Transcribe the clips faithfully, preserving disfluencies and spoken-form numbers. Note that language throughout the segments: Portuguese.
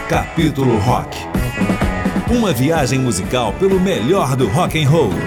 Capítulo Rock. Uma viagem musical pelo melhor do rock and roll.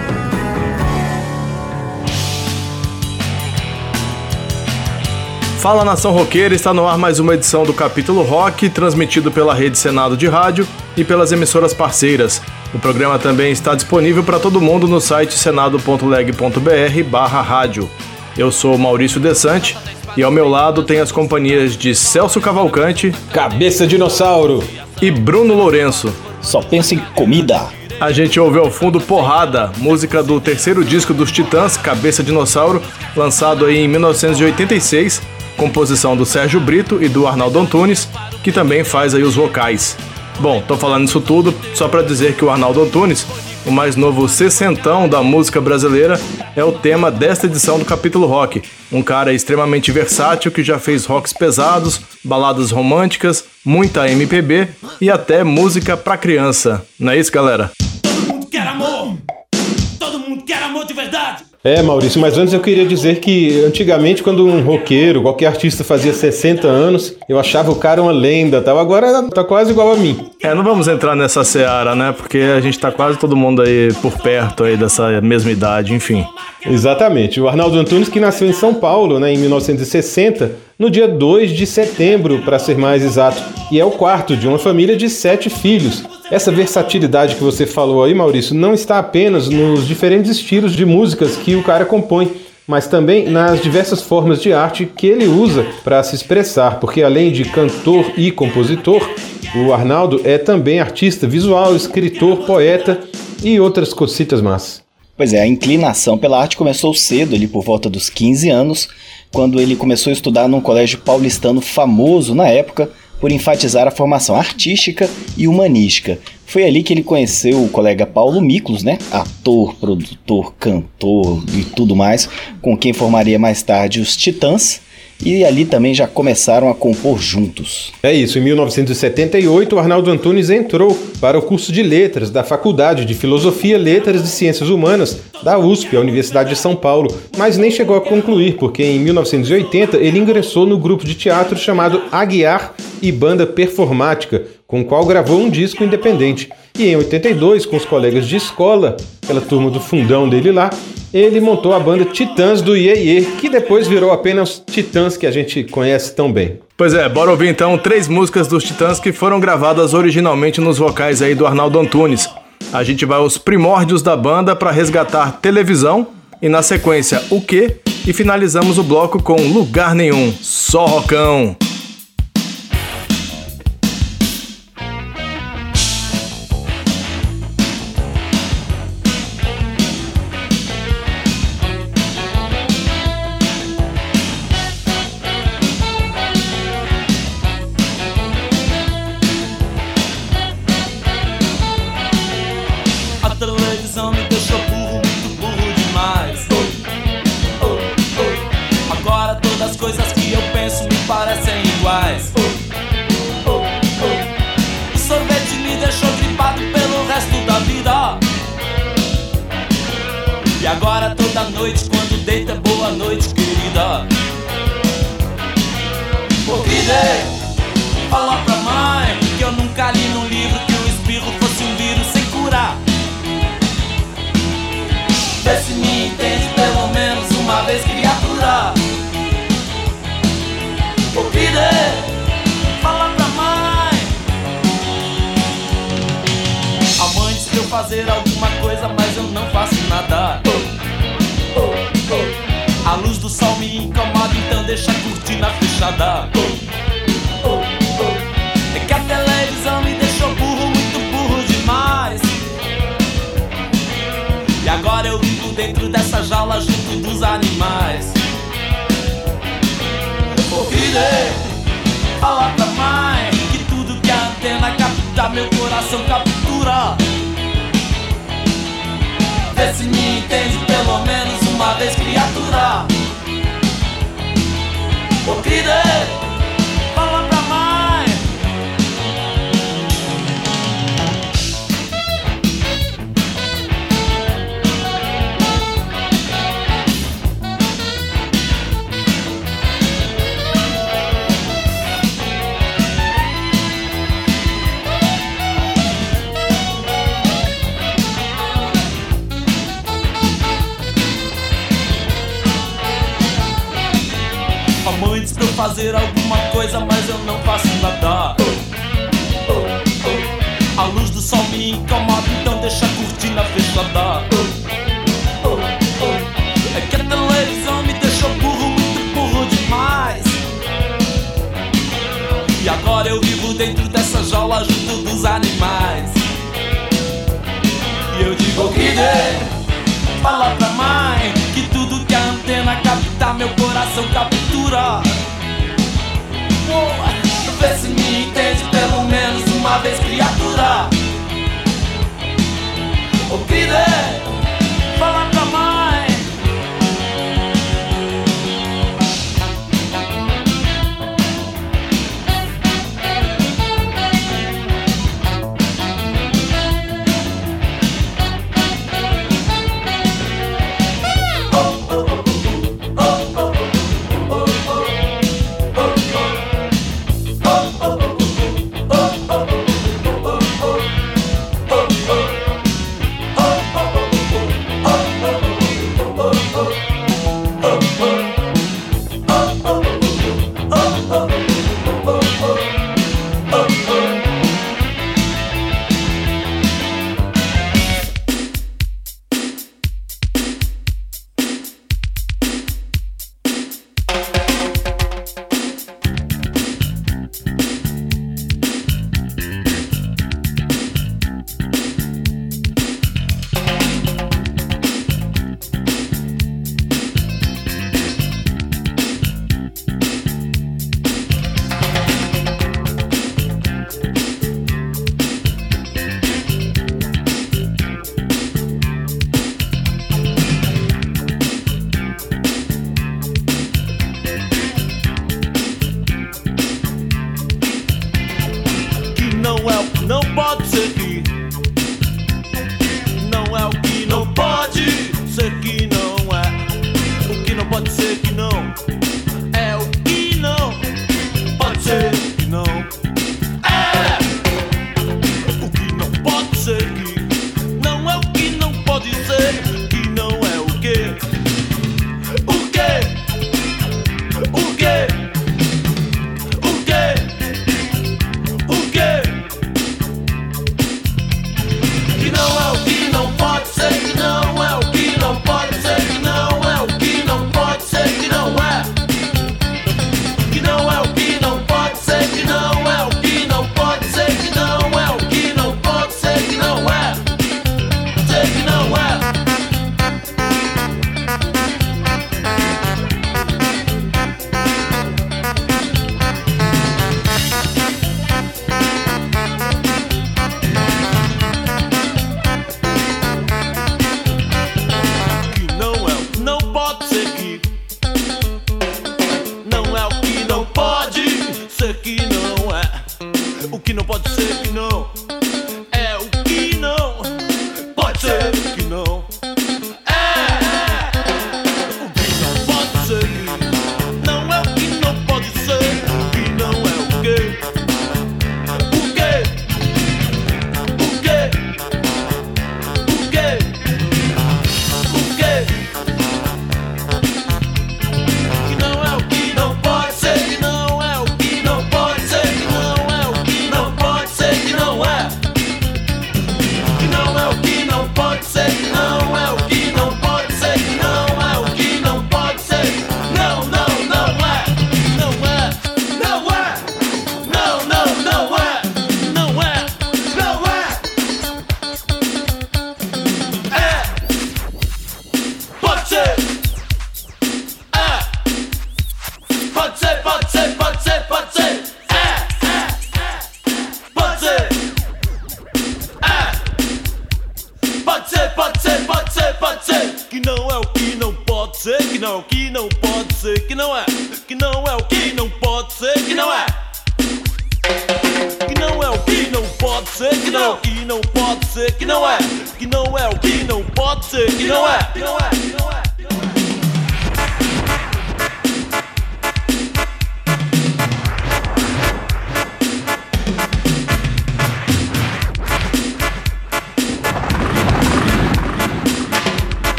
Fala, nação roqueira, está no ar mais uma edição do Capítulo Rock, transmitido pela Rede Senado de Rádio e pelas emissoras parceiras. O programa também está disponível para todo mundo no site senado ponto leg ponto br barra rádio. Eu sou Maurício Desante e ao meu lado tem as companhias de Celso Cavalcante, Cabeça Dinossauro, e Bruno Lourenço. Só pensa em comida. A gente ouve ao fundo Porrada, música do terceiro disco dos Titãs, Cabeça Dinossauro, lançado aí em mil novecentos e oitenta e seis, composição do Sérgio Brito e do Arnaldo Antunes, que também faz aí os vocais. Bom, tô falando isso tudo só para dizer que o Arnaldo Antunes, o mais novo sessentão da música brasileira, é o tema desta edição do Capítulo Rock. Um cara extremamente versátil que já fez rocks pesados, baladas românticas, muita M P B e até música pra criança. Não é isso, galera? Todo mundo quer amor! Todo mundo quer amor de verdade! É, Maurício, mas antes eu queria dizer que antigamente quando um roqueiro, qualquer artista fazia sessenta anos, eu achava o cara uma lenda, tal. Agora tá quase igual a mim. É, não vamos entrar nessa seara, né? Porque a gente tá quase todo mundo aí por perto aí dessa mesma idade, enfim. Exatamente. O Arnaldo Antunes, que nasceu em São Paulo, né, em mil novecentos e sessenta, no dia dois de setembro, para ser mais exato, e é o quarto de uma família de sete filhos. Essa versatilidade que você falou aí, Maurício, não está apenas nos diferentes estilos de músicas que o cara compõe, mas também nas diversas formas de arte que ele usa para se expressar, porque além de cantor e compositor, o Arnaldo é também artista visual, escritor, poeta e outras cositas más. Pois é, a inclinação pela arte começou cedo, ali por volta dos quinze anos, quando ele começou a estudar num colégio paulistano famoso na época por enfatizar a formação artística e humanística. Foi ali que ele conheceu o colega Paulo Miklos, né? Ator, produtor, cantor e tudo mais, com quem formaria mais tarde os Titãs, e ali também já começaram a compor juntos. É isso, em mil novecentos e setenta e oito o Arnaldo Antunes entrou para o curso de Letras da Faculdade de Filosofia, Letras e Ciências Humanas da U S P, a Universidade de São Paulo, mas nem chegou a concluir, porque em mil novecentos e oitenta ele ingressou no grupo de teatro chamado Aguiar e Banda Performática, com o qual gravou um disco independente. E em oitenta e dois, com os colegas de escola, aquela turma do fundão dele lá, ele montou a banda Titãs do Iê Iê, que depois virou apenas Titãs, que a gente conhece tão bem. Pois é, bora ouvir então três músicas dos Titãs que foram gravadas originalmente nos vocais aí do Arnaldo Antunes. A gente vai aos primórdios da banda para resgatar Televisão e na sequência O Quê? E finalizamos o bloco com Lugar Nenhum, só rockão. E agora toda noite quando deita, boa noite, querida. Por que dei? Fala pra mãe que eu nunca li num livro que o espirro fosse um vírus sem curar. Vê se me entende pelo menos uma vez, criatura. Por que dei? Fala pra mãe. A mãe disse pra eu fazer alguma coisa, mas eu não faço nada. A luz do sol me incomoda, então deixa a cortina fechada. É que a televisão me deixou burro, muito burro demais. E agora eu vivo dentro dessa jaula junto dos animais. Por que dei? Fala pra mãe que tudo que a antena capta, meu coração captura. Vê se me entende pelo menos uma vez, criatura. Por que dei? Fala pra mãe. fazer alguma coisa, mas eu não faço nada. A luz do sol me incomoda, então deixa a cortina fechada. É que a televisão me deixou burro, muito burro demais. E agora eu vivo dentro dessa jaula junto dos animais. E eu digo que dê, fala pra mãe que tudo que a antena capta, meu coração captura. Pô, vê se me entende pelo menos uma vez, criatura. Ô que dê, fala pra mãe.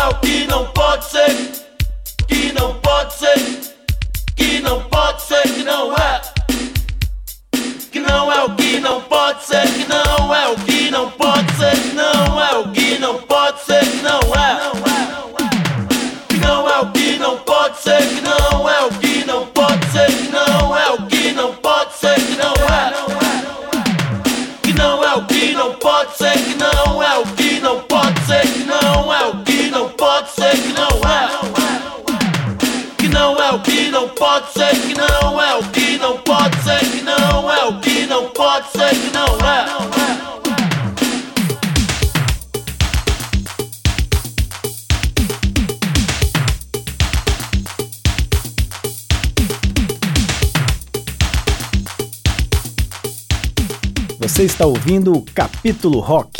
o que não pode ser, que não pode ser, que não pode ser, que não é, que não é o que não pode ser, que não é o que não pode ser, que não é o que não pode ser, que não é, que não é o que não pode ser, que não é o que não pode ser, que não é o que não pode ser, que não é, que não é o que não pode ser, que não é o que não pode ser, que não é o que não pode ser, que não é, que não é o que não pode ser, que não é o que não pode ser, que não é o que não pode ser, que não é. Você está ouvindo o Capítulo Rock.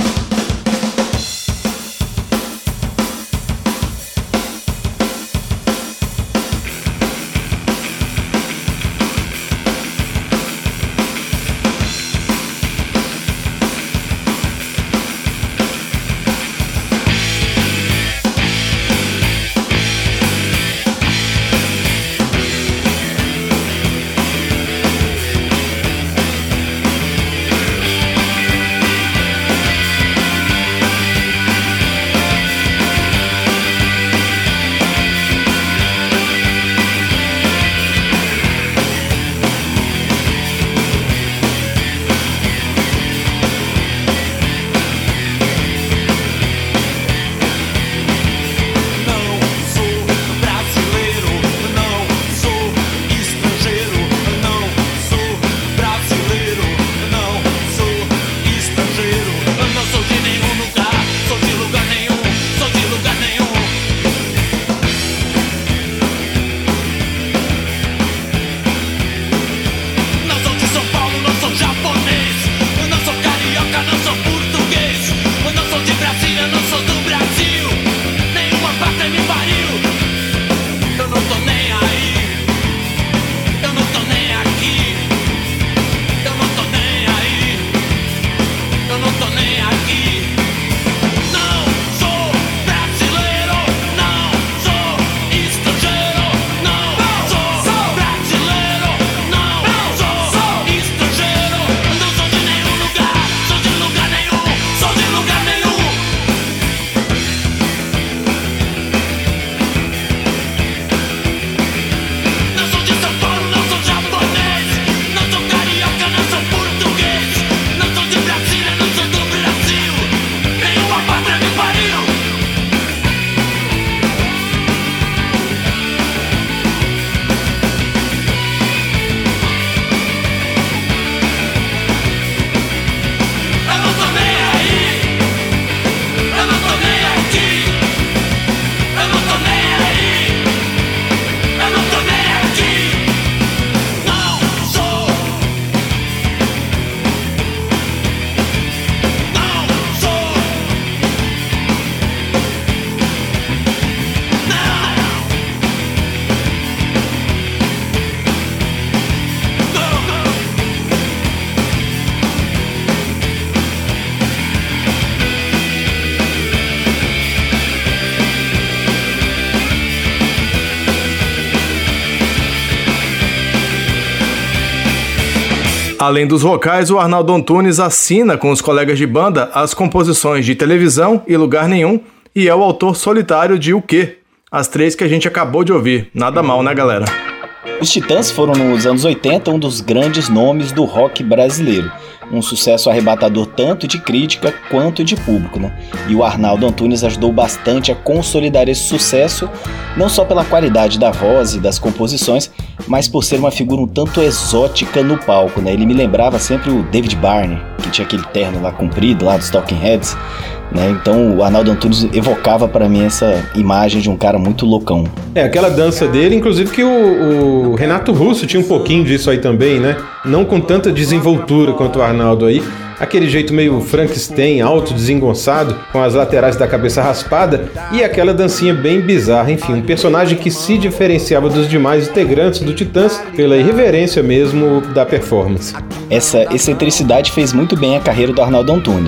Além dos vocais, o Arnaldo Antunes assina com os colegas de banda as composições de Televisão e Lugar Nenhum e é o autor solitário de O Quê? As três que a gente acabou de ouvir. Nada mal, né, galera? Os Titãs foram, nos anos oitenta, um dos grandes nomes do rock brasileiro. Um sucesso arrebatador tanto de crítica quanto de público, né? E o Arnaldo Antunes ajudou bastante a consolidar esse sucesso, não só pela qualidade da voz e das composições, mas por ser uma figura um tanto exótica no palco, né? Ele me lembrava sempre o David Byrne, que tinha aquele terno lá comprido, lá dos Talking Heads, né? Então o Arnaldo Antunes evocava para mim essa imagem de um cara muito loucão. É, aquela dança dele, inclusive que o, o Renato Russo tinha um pouquinho disso aí também, né? Não com tanta desenvoltura quanto o Arnaldo aí. Aquele jeito meio Frankenstein, alto, desengonçado, com as laterais da cabeça raspada e aquela dancinha bem bizarra. Enfim, um personagem que se diferenciava dos demais integrantes do Titãs pela irreverência mesmo da performance. Essa excentricidade fez muito bem a carreira do Arnaldo Antunes.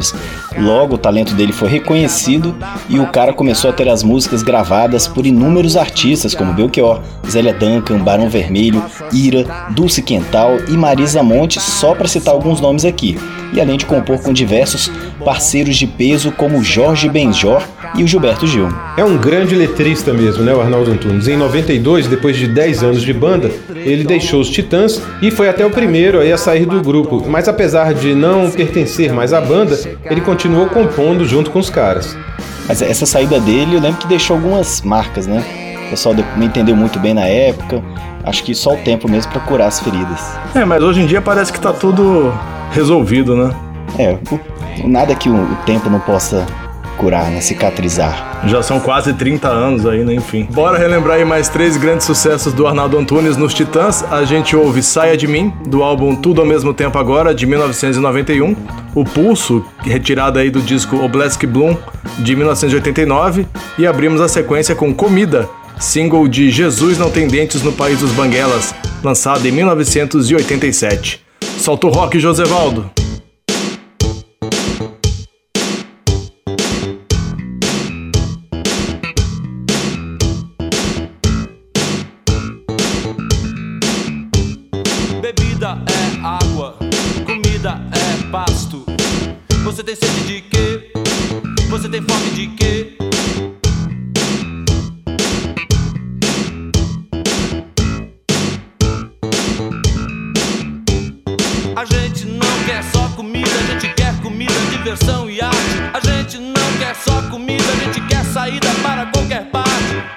Logo, o talento dele foi reconhecido e o cara começou a ter as músicas gravadas por inúmeros artistas como Belchior, Zélia Duncan, Barão Vermelho, Ira, Dulce Quental e Marisa Monte, só para citar alguns nomes aqui. E além de compor com diversos parceiros de peso como Jorge Benjor e o Gilberto Gil. É um grande letrista mesmo, né, o Arnaldo Antunes. Em noventa e dois, depois de dez anos de banda, ele deixou os Titãs e foi até o primeiro aí a sair do grupo. Mas apesar de não pertencer mais à banda, ele continuou compondo junto com os caras. Mas essa saída dele, eu lembro que deixou algumas marcas, né? O pessoal não entendeu muito bem na época. Acho que só o tempo mesmo para curar as feridas. É, mas hoje em dia parece que tá tudo resolvido, né? É, o, nada que o, o tempo não possa curar, né? Cicatrizar. Já são quase trinta anos aí, né? Enfim. Bora relembrar aí mais três grandes sucessos do Arnaldo Antunes nos Titãs. A gente ouve Saia de Mim, do álbum Tudo ao Mesmo Tempo Agora, de mil novecentos e noventa e um. O Pulso, retirado aí do disco Oblesk Bloom, de mil novecentos e oitenta e nove. E abrimos a sequência com Comida, single de Jesus Não Tem Dentes no País dos Banguelas, lançado em mil novecentos e oitenta e sete. Solta o rock, Josevaldo! Bebida é água, comida é pasto. Você tem sede de quê? Você tem fome de quê? A gente não quer só comida, a gente quer comida, diversão e arte. A gente não quer só comida, a gente quer saída para qualquer parte.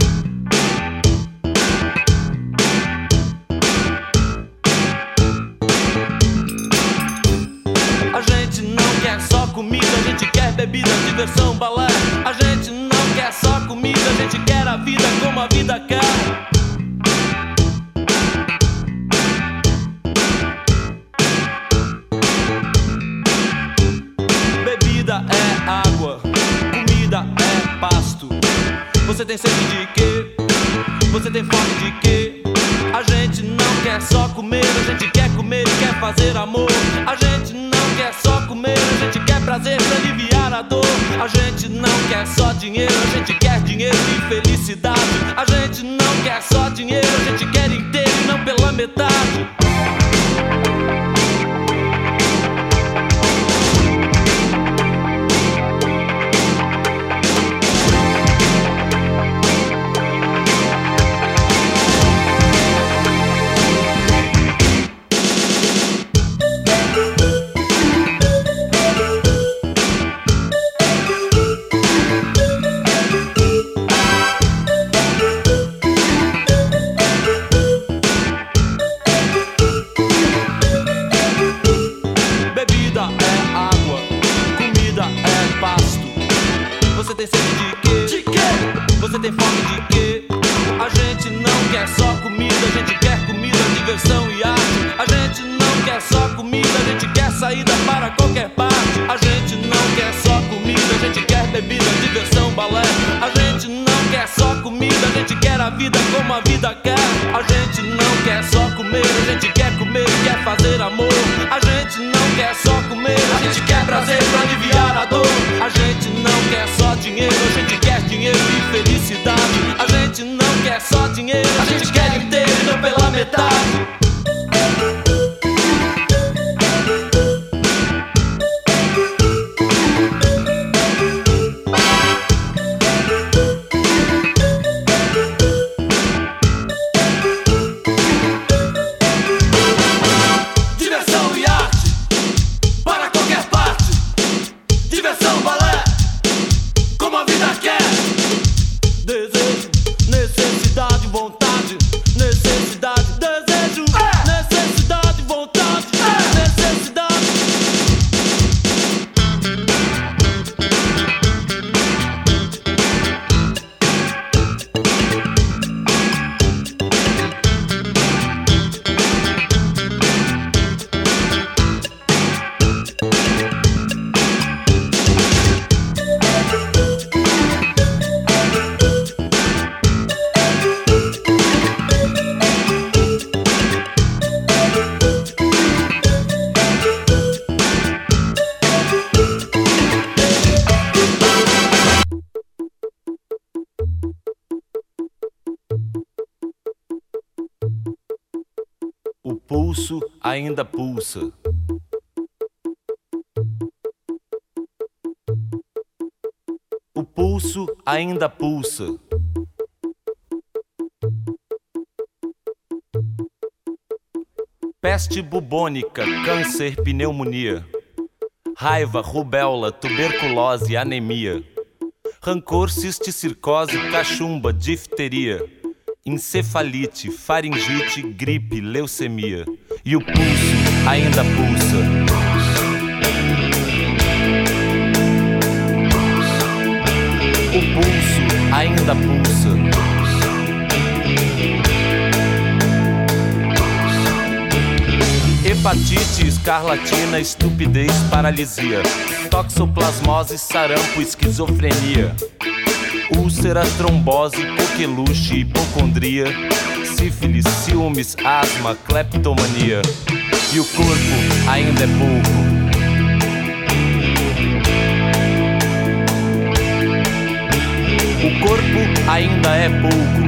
A gente não quer só comida, a gente quer bebida, diversão, balé. A gente não quer só comida, a gente quer a vida como a vida quer. É água, comida é pasto. Você tem sede de quê? Você tem fome de quê? A gente não quer só comer, a gente quer comer e quer fazer amor. A gente não quer só comer, a gente quer prazer pra aliviar a dor. A gente não quer só dinheiro, a gente quer dinheiro e felicidade. A gente não quer só dinheiro, a gente quer inteiro e não pela metade. pulso ainda pulsa. O pulso ainda pulsa. Peste bubônica, câncer, pneumonia. Raiva, rubéola, tuberculose, anemia. Rancor, cisticircose, cachumba, difteria. Encefalite, faringite, gripe, leucemia. E o pulso ainda pulsa. O pulso ainda pulsa. Hepatite, escarlatina, estupidez, paralisia. Toxoplasmose, sarampo, esquizofrenia. Úlcera, trombose, coqueluche, hipocondria. Sífilis, ciúmes, asma, cleptomania. E o corpo ainda é pouco. O corpo ainda é pouco.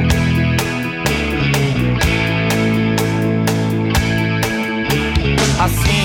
Assim,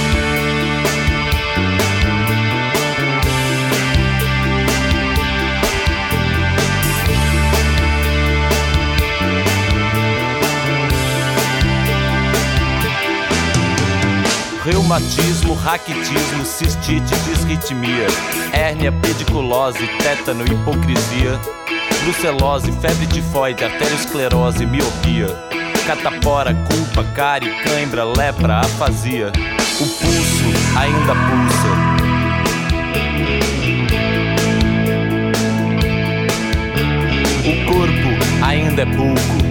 reumatismo, raquitismo, cistite, disritmia, hérnia, pediculose, tétano, hipocrisia, brucelose, febre tifoide, arteriosclerose, miopia, catapora, culpa, cárie, cãibra, lepra, afasia. O pulso ainda pulsa. O corpo ainda é pouco.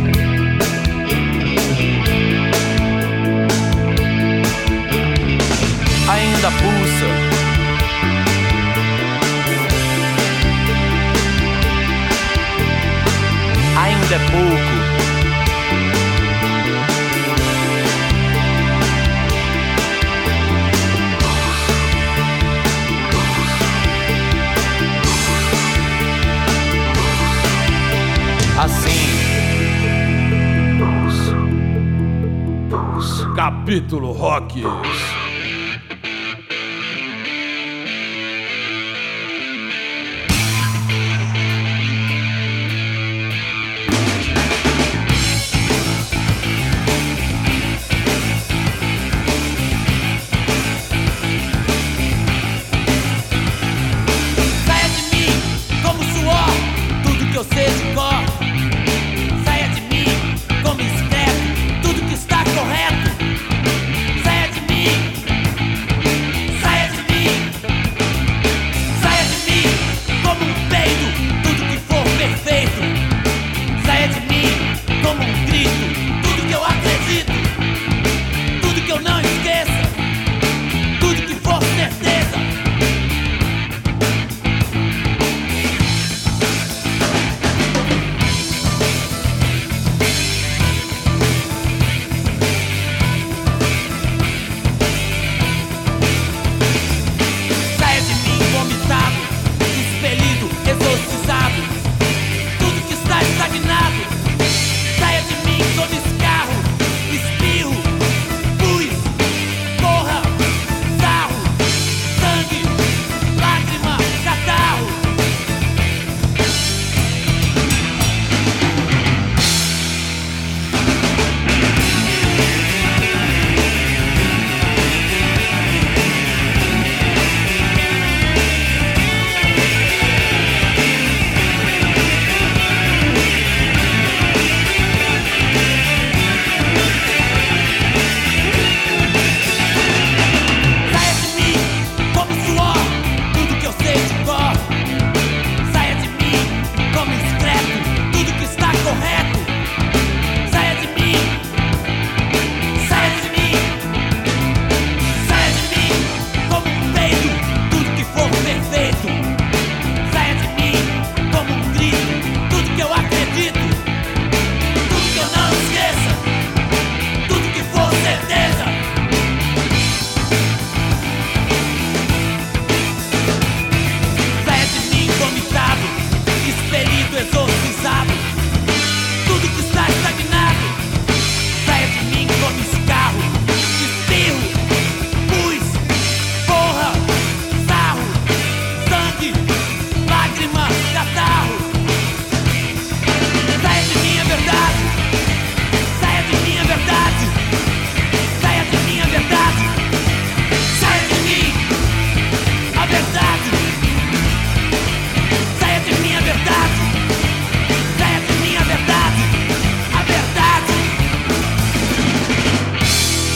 Ainda pulsa. Ainda é pouco. Assim. Capítulo Rock. Saia de mim como suor, tudo que eu sei de cor. Saia de mim como escrevo, tudo que está correto. Saia de mim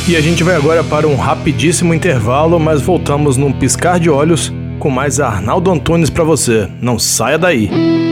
E a gente vai agora para um rapidíssimo intervalo, mas voltamos num piscar de olhos com mais Arnaldo Antunes para você. Não saia daí!